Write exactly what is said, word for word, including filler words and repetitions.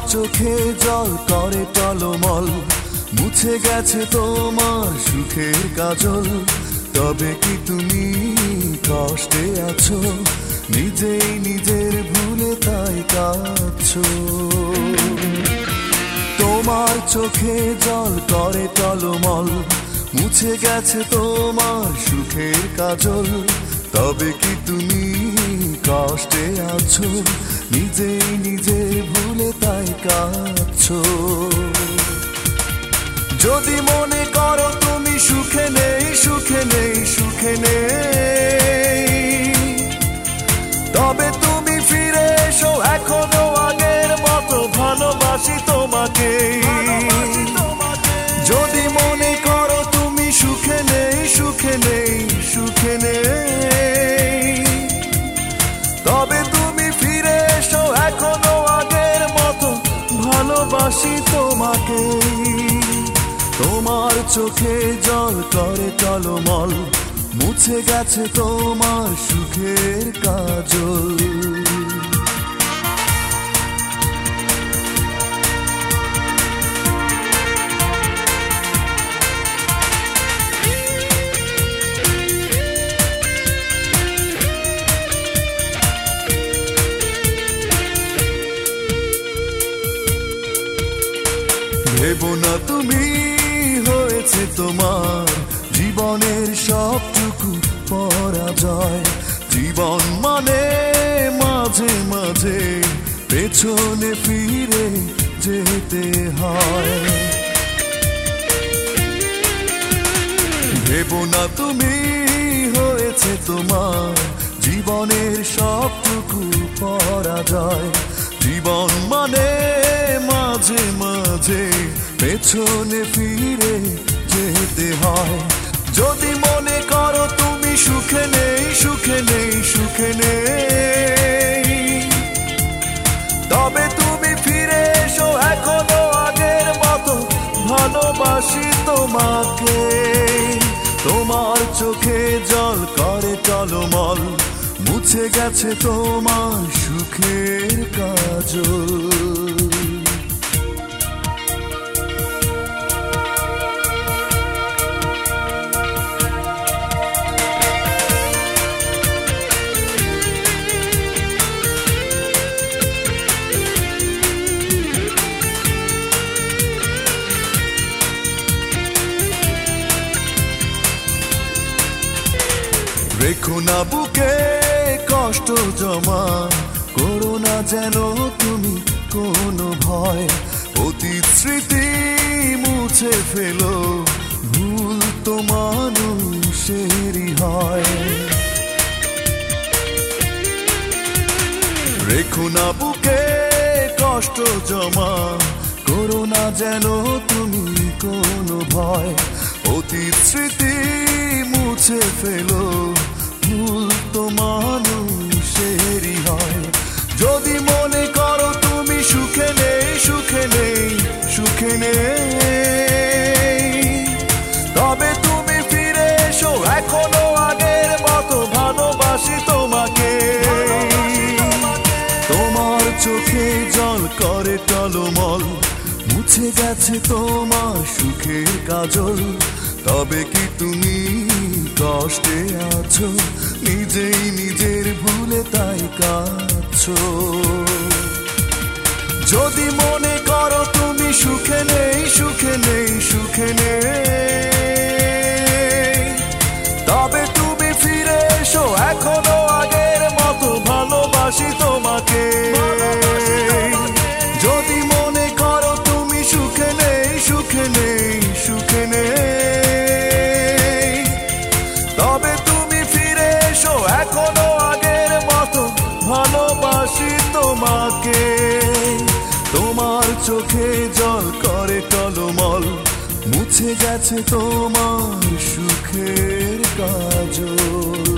চোখে জল করে টলমল, মুছে গেছে তোমার সুখের কাজল। তবে কি তুমি কষ্টে আছো, নিজেই নিজের ভুলে তাই কাঁদছো? তোমার চোখে জল করে টলমল, মুছে গেছে তোমার সুখের কাজল। তবে কি তুমি কষ্টে আছো, নিজেই নিজের ভুলে তাই কাঁদছো? যদি মনে করো তুমি সুখে নেই, সুখে নেই, সুখে নেই, তবে তুমি ফিরে এসো, এখনো আগের মতো ভালোবাসি তোমাকে। যদি মনে করো তুমি সুখে নেই, সুখে নেই, সুখে নেই, তবে তুমি ফিরে এসো, এখনো আগের মতো ভালোবাসি তোমাকে। তোমার চোখে জল করে টলমল, মুছে গেছে তোমার সুখের কাজল। ভেবো না তুমি হয়েছে তোমার জীবনের সবটুকু পরাজয়। জীবন মানে মাঝে মাঝে পেছনে ফিরে যেতে হয়। ভেবো না তুমি হয়েছে তোমার জীবনের সবটুকু পরাজয়। জীবন মানে মাঝে মাঝে পেছনে ফিরে যেতে হয়। যদি মনে করো তুমি সুখে নেই, সুখে নেই, সুখে নেই, তবে তুমি ফিরে এসো, এখনো আগের মতো ভালোবাসি তোমাকে। তোমার চোখে জল করে টলমল, মুছে গেছে তোমার সুখের কাজল। রেখো না বুকে কষ্ট জমা, করো না যেন তুমি কোনো ভয়। অতীত স্মৃতি মুছে ফেলো, ভুল তো মানুষেরই হয়। রেখো না বুকে কষ্ট জমা, করো না যেন তুমি কোনো ভয়। অতীত স্মৃতি মুছে ফেলো, ভুল তো মানুষেরই হয়। যদি মনে করো তুমি সুখে নেই, সুখে নেই, সুখে নেই, তবে তুমি ফিরে এসো, এখনো আগের মতো ভালোবাসি তোমাকে। তোমার চোখে জল করে টলমল, মুছে গেছে তোমার সুখের কাজল। তবে কি তুমি কষ্টে আছো, নিজেই নিজের ভুলে তাই কাঁদছো? যদি মনে করো তুমি সুখে নেই, সুখে নেই, সুখে নেই, তবে তুমি ফিরে এসো, এখনো আগের মতো ভালোবাসি তোমাকে। যদি মনে করো তুমি সুখে নেই, সুখে নেই, সুখে নেই, তবে তুমি ফিরে এসো, এখনো আগের মতো ভালোবাসি তোমাকে। তোমার চোখে জল করে টলমল, মুছে গেছে তোমার সুখের কাজল।